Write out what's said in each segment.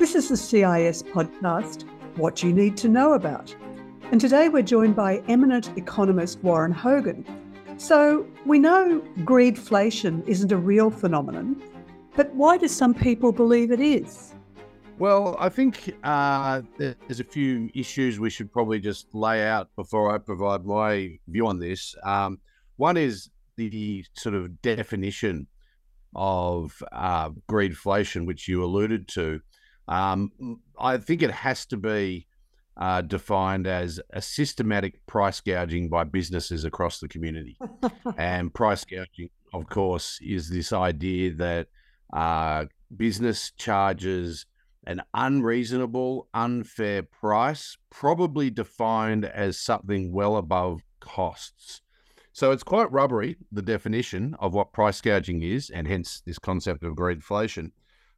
This is the CIS podcast, What You Need to Know About. And today we're joined by eminent economist Warren Hogan. So we know greedflation isn't a real phenomenon, but why do some people believe it is? Well, I think there's a few issues we should probably just lay out before I provide my view on this. One is the sort of definition of greedflation, which you alluded to. I think it has to be defined as a systematic price gouging by businesses across the community. And price gouging, of course, is this idea that business charges an unreasonable, unfair price, probably defined as something well above costs. So it's quite rubbery, the definition of what price gouging is, and hence this concept of greedflation.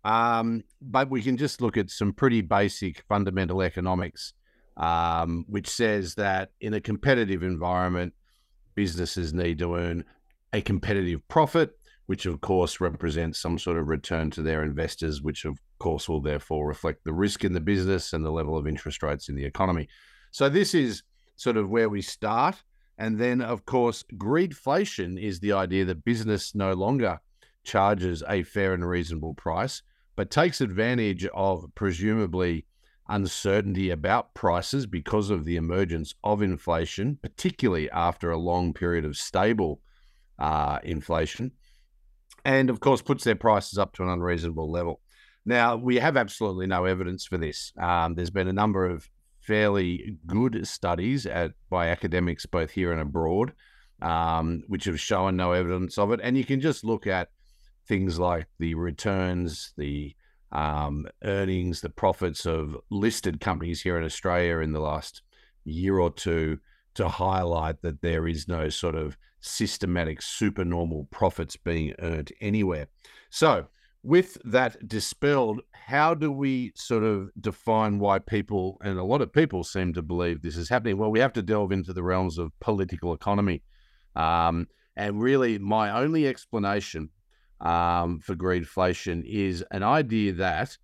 But we can just look at some pretty basic fundamental economics, which says that in a competitive environment, businesses need to earn a competitive profit, which of course represents some sort of return to their investors, which of course will therefore reflect the risk in the business and the level of interest rates in the economy. So this is sort of where we start. And then, of course, greedflation is the idea that business no longer charges a fair and reasonable price, but takes advantage of presumably uncertainty about prices because of the emergence of inflation, particularly after a long period of stable inflation, and of course puts their prices up to an unreasonable level. Now, we have absolutely no evidence for this. There's been a number of fairly good studies by academics both here and abroad, which have shown no evidence of it. And you can just look at things like the returns, the earnings, the profits of listed companies here in Australia in the last year or two to highlight that there is no sort of systematic supernormal profits being earned anywhere. So with that dispelled, how do we sort of define why people, and a lot of people seem to believe this is happening? Well, we have to delve into the realms of political economy. And really my only explanation for greedflation is an idea that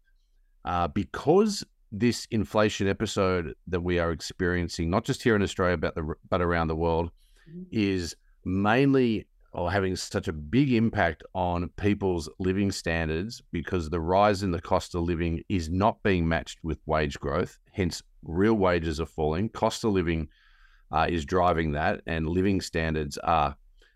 because this inflation episode that we are experiencing, not just here in Australia, but around the world, is mainly or having such a big impact on people's living standards because the rise in the cost of living is not being matched with wage growth. Hence, real wages are falling. Cost of living is driving that, and living standards are,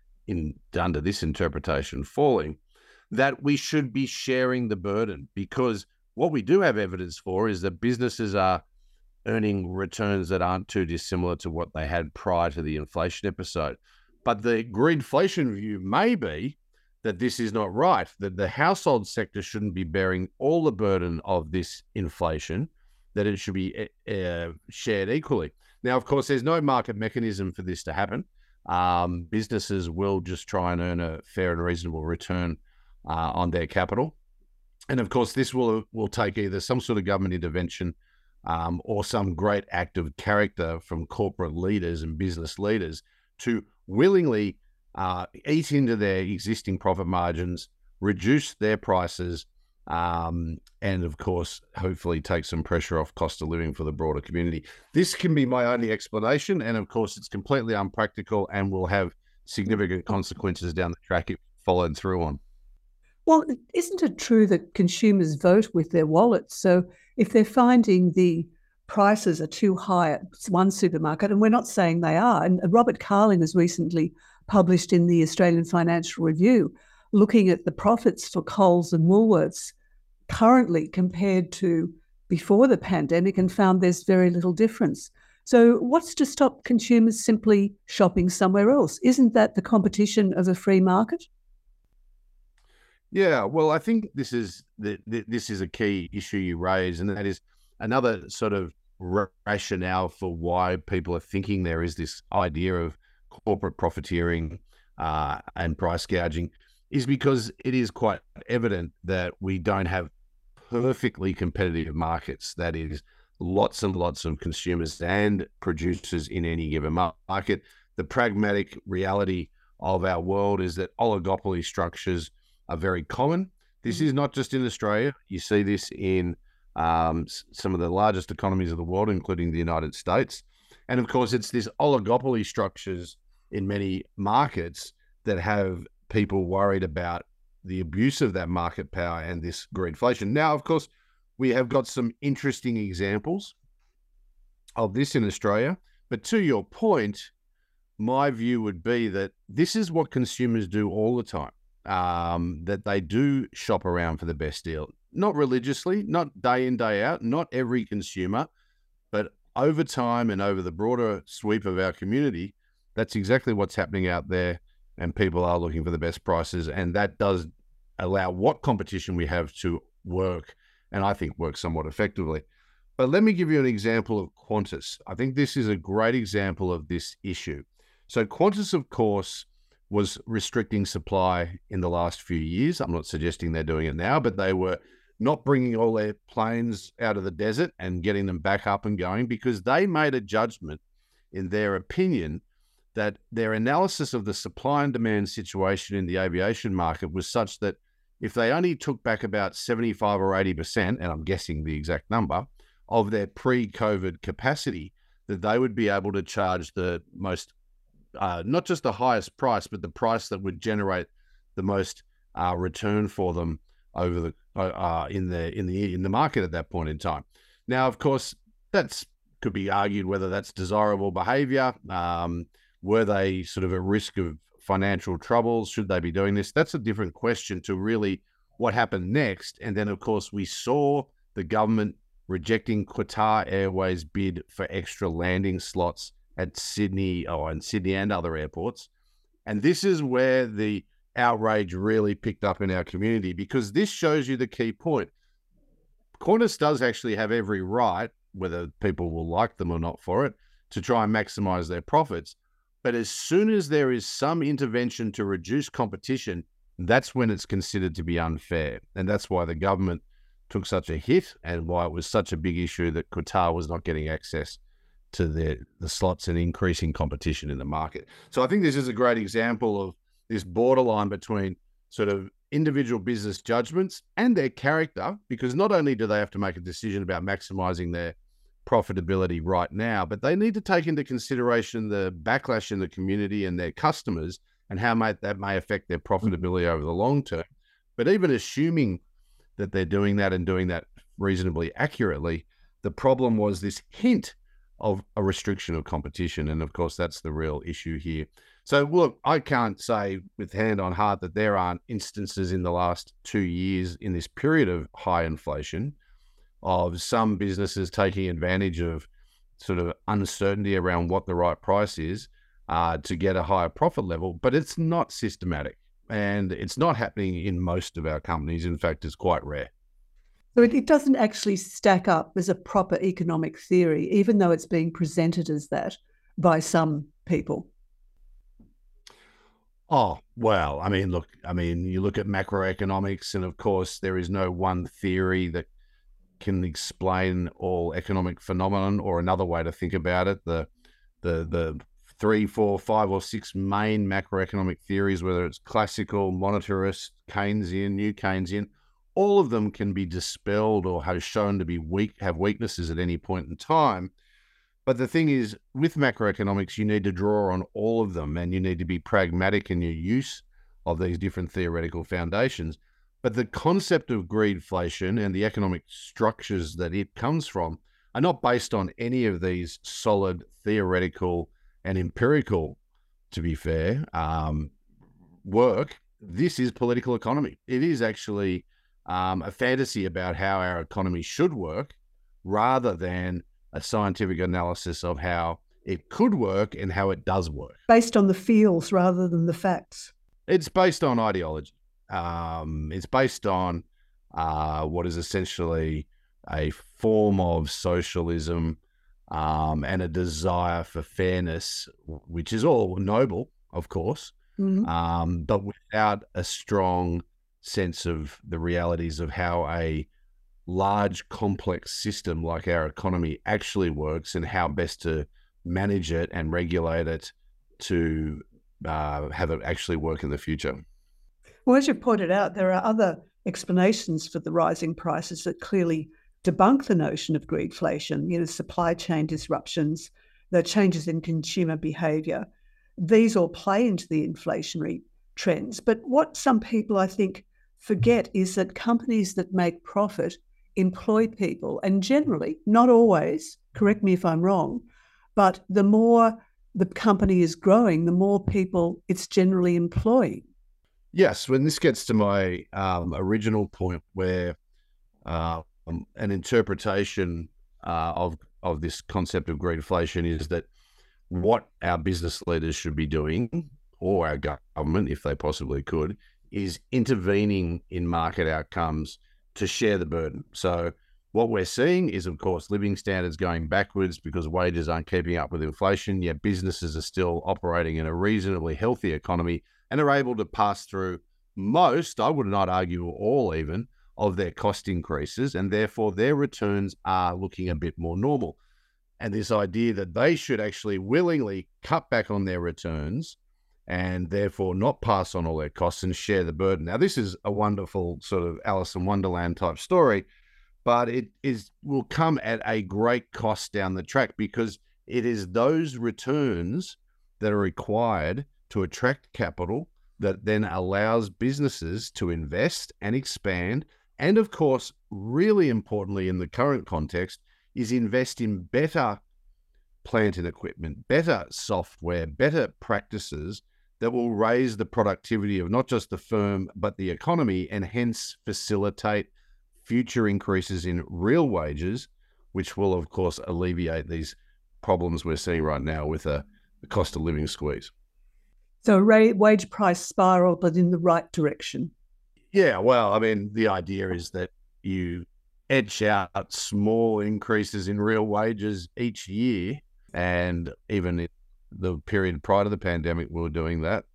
under this interpretation, falling. That we should be sharing the burden, because what we do have evidence for is that businesses are earning returns that aren't too dissimilar to what they had prior to the inflation episode. But the greedflation view may be that this is not right, that the household sector shouldn't be bearing all the burden of this inflation, that it should be shared equally. Now, of course, there's no market mechanism for this to happen. Businesses will just try and earn a fair and reasonable return on their capital. And of course, this will take either some sort of government intervention or some great act of character from corporate leaders and business leaders to willingly eat into their existing profit margins, reduce their prices, and of course, hopefully take some pressure off cost of living for the broader community. This can be my only explanation. And of course, it's completely unpractical and will have significant consequences down the track if followed through on. Well, isn't it true that consumers vote with their wallets? So if they're finding the prices are too high at one supermarket, and we're not saying they are, and Robert Carling has recently published in the Australian Financial Review looking at the profits for Coles and Woolworths currently compared to before the pandemic and found there's very little difference. So what's to stop consumers simply shopping somewhere else? Isn't that the competition of a free market? Yeah, well, I think this is a key issue you raise, and that is another sort of rationale for why people are thinking there is this idea of corporate profiteering and price gouging, is because it is quite evident that we don't have perfectly competitive markets. That is, lots and lots of consumers and producers in any given market. The pragmatic reality of our world is that oligopoly structures are very common. This is not just in Australia. You see this in some of the largest economies of the world, including the United States. And of course, it's this oligopoly structures in many markets that have people worried about the abuse of that market power and this greedflation. Now, of course, we have got some interesting examples of this in Australia. But to your point, my view would be that this is what consumers do all the time, that they do shop around for the best deal. Not religiously, not day in, day out, not every consumer, but over time and over the broader sweep of our community, that's exactly what's happening out there, and people are looking for the best prices, and that does allow what competition we have to work, and I think work somewhat effectively. But let me give you an example of Qantas. I think this is a great example of this issue. So Qantas, of course, was restricting supply in the last few years. I'm not suggesting they're doing it now, but they were not bringing all their planes out of the desert and getting them back up and going, because they made a judgment, in their opinion, that their analysis of the supply and demand situation in the aviation market was such that if they only took back about 75 or 80%, and I'm guessing the exact number, of their pre-COVID capacity, that they would be able to charge the most, not just the highest price, but the price that would generate the most return for them over the in the market at that point in time. Now, of course, that's could be argued whether that's desirable behavior. Were they sort of at risk of financial troubles? Should they be doing this? That's a different question to really what happened next. And then, of course, we saw the government rejecting Qatar Airways' bid for extra landing slots at Sydney and other airports. And this is where the outrage really picked up in our community, because this shows you the key point. Qantas does actually have every right, whether people will like them or not for it, to try and maximize their profits. But as soon as there is some intervention to reduce competition, that's when it's considered to be unfair. And that's why the government took such a hit, and why it was such a big issue that Qatar was not getting access to the slots and increasing competition in the market. So I think this is a great example of this borderline between sort of individual business judgments and their character, because not only do they have to make a decision about maximizing their profitability right now, but they need to take into consideration the backlash in the community and their customers, and how that may affect their profitability over the long term. But even assuming that they're doing that and doing that reasonably accurately, the problem was this hint of a restriction of competition. And of course, that's the real issue here. So look, I can't say with hand on heart that there aren't instances in the last 2 years in this period of high inflation of some businesses taking advantage of sort of uncertainty around what the right price is to get a higher profit level, but it's not systematic. And it's not happening in most of our companies. In fact, it's quite rare. So it doesn't actually stack up as a proper economic theory, even though it's being presented as that by some people. Oh, well, I mean, you look at macroeconomics, and of course, there is no one theory that can explain all economic phenomenon, or another way to think about it, the 3, 4, 5, or 6 main macroeconomic theories, whether it's classical, monetarist, Keynesian, new Keynesian, all of them can be dispelled or have shown to be have weaknesses at any point in time. But the thing is, with macroeconomics, you need to draw on all of them, and you need to be pragmatic in your use of these different theoretical foundations. But the concept of greedflation and the economic structures that it comes from are not based on any of these solid theoretical and empirical, to be fair, work. This is political economy. It is actually a fantasy about how our economy should work, rather than a scientific analysis of how it could work and how it does work. Based on the feels rather than the facts. It's based on ideology. It's based on what is essentially a form of socialism, and a desire for fairness, which is all noble, of course, but without a strong sense of the realities of how a large, complex system like our economy actually works, and how best to manage it and regulate it to have it actually work in the future. Well, as you pointed out, there are other explanations for the rising prices that clearly debunk the notion of greedflation, supply chain disruptions, the changes in consumer behaviour. These all play into the inflationary trends. But what some people, I think, forget is that companies that make profit employ people, and generally, not always, correct me if I'm wrong, but the more the company is growing, the more people it's generally employing. Yes, when this gets to my original point where an interpretation of this concept of greedflation is that what our business leaders should be doing, or our government, if they possibly could, is intervening in market outcomes to share the burden. So what we're seeing is, of course, living standards going backwards because wages aren't keeping up with inflation, yet businesses are still operating in a reasonably healthy economy and are able to pass through most, I would not argue all even, of their cost increases, and therefore their returns are looking a bit more normal. And this idea that they should actually willingly cut back on their returns and therefore not pass on all their costs and share the burden. Now, this is a wonderful sort of Alice in Wonderland type story, but it will come at a great cost down the track, because it is those returns that are required to attract capital that then allows businesses to invest and expand. And of course, really importantly in the current context, is invest in better plant and equipment, better software, better practices that will raise the productivity of not just the firm, but the economy, and hence facilitate future increases in real wages, which will, of course, alleviate these problems we're seeing right now with the cost of living squeeze. So a wage price spiral, but in the right direction. Yeah, well, I mean, the idea is that you edge out small increases in real wages each year, and even in the period prior to the pandemic, we were doing that.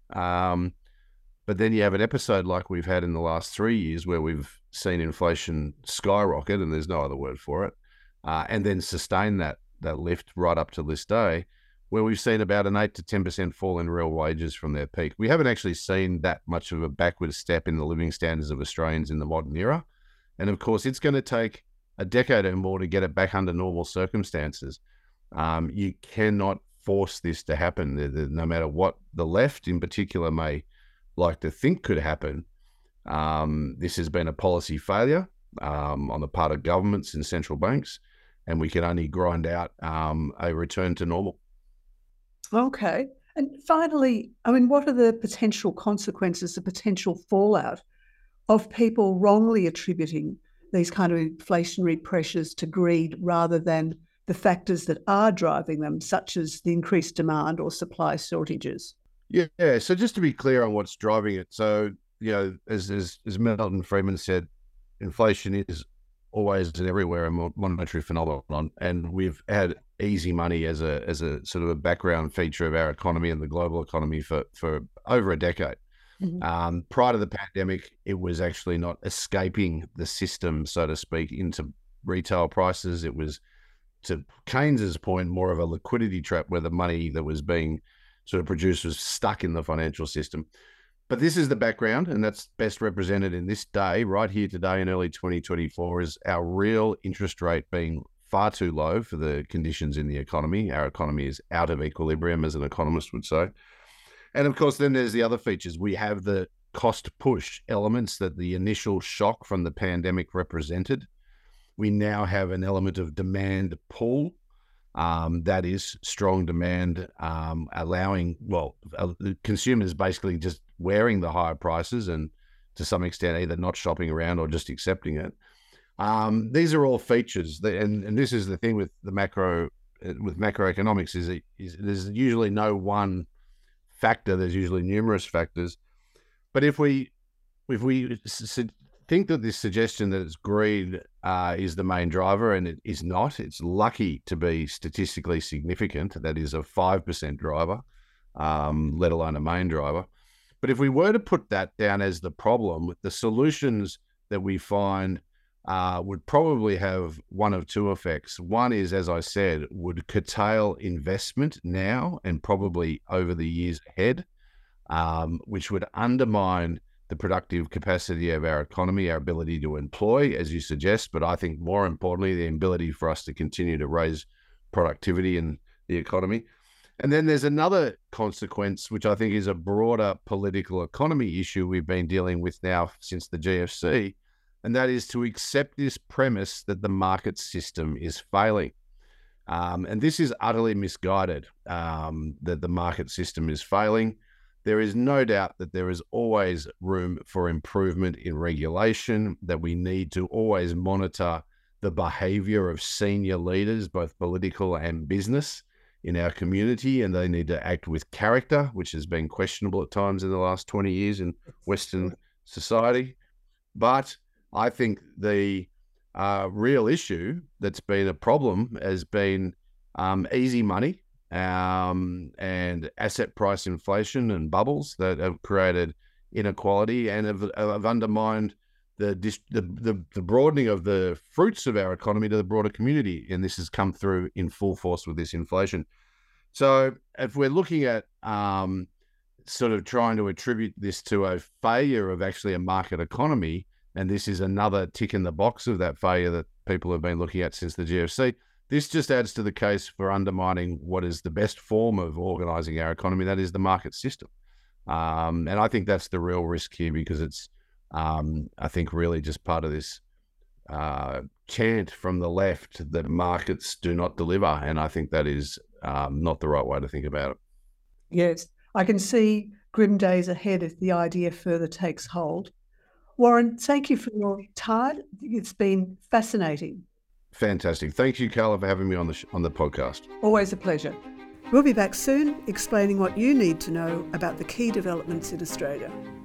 But then you have an episode like we've had in the last 3 years where we've seen inflation skyrocket, and there's no other word for it, and then sustain that lift right up to this day, where we've seen about an 8 to 10% fall in real wages from their peak. We haven't actually seen that much of a backward step in the living standards of Australians in the modern era. And of course, it's going to take a decade or more to get it back under normal circumstances. You cannot force this to happen, no matter what the left in particular may like to think could happen. This has been a policy failure on the part of governments and central banks, and we can only grind out a return to normal. Okay. And finally, I mean, what are the potential consequences, the potential fallout of people wrongly attributing these kind of inflationary pressures to greed rather than the factors that are driving them, such as the increased demand or supply shortages? Yeah. So just to be clear on what's driving it. So, as Milton Friedman said, inflation is always and everywhere a monetary phenomenon, and we've had easy money as a sort of a background feature of our economy and the global economy for over a decade. Mm-hmm. Prior to the pandemic, it was actually not escaping the system, so to speak, into retail prices. It was, to Keynes's point, more of a liquidity trap where the money that was being sort of produced was stuck in the financial system. But this is the background, and that's best represented in this day, right here today in early 2024, is our real interest rate being far too low for the conditions in the economy. Our economy is out of equilibrium, as an economist would say. And of course, then there's the other features. We have the cost push elements that the initial shock from the pandemic represented. We now have an element of demand pull. That is strong demand, allowing, consumers basically just wearing the higher prices and to some extent either not shopping around or just accepting it. These are all features, and this is the thing with the macroeconomics is there's usually no one factor. There's usually numerous factors. But if we think that this suggestion that it's greed is the main driver, and it is not, it's lucky to be statistically significant. That is a 5% driver, let alone a main driver. But if we were to put that down as the problem, the solutions that we find would probably have one of two effects. One is, as I said, would curtail investment now and probably over the years ahead, which would undermine the productive capacity of our economy, our ability to employ, as you suggest, but I think more importantly, the ability for us to continue to raise productivity in the economy. And then there's another consequence, which I think is a broader political economy issue we've been dealing with now since the GFC, and that is to accept this premise that the market system is failing. And this is utterly misguided, that the market system is failing. There is no doubt that there is always room for improvement in regulation, that we need to always monitor the behavior of senior leaders, both political and business, in our community, and they need to act with character, which has been questionable at times in the last 20 years in Western society. But I think the real issue that's been a problem has been easy money, and asset price inflation and bubbles that have created inequality and have undermined the broadening of the fruits of our economy to the broader community. And this has come through in full force with this inflation. So if we're looking at sort of trying to attribute this to a failure of actually a market economy, and this is another tick in the box of that failure that people have been looking at since the GFC, this just adds to the case for undermining what is the best form of organising our economy, that is the market system. And I think that's the real risk here, because it's, I think, really just part of this chant from the left that markets do not deliver. And I think that is not the right way to think about it. Yes, I can see grim days ahead if the idea further takes hold. Warren, thank you for your time. It's been fascinating. Fantastic. Thank you, Carla, for having me on the podcast. Always a pleasure. We'll be back soon explaining what you need to know about the key developments in Australia.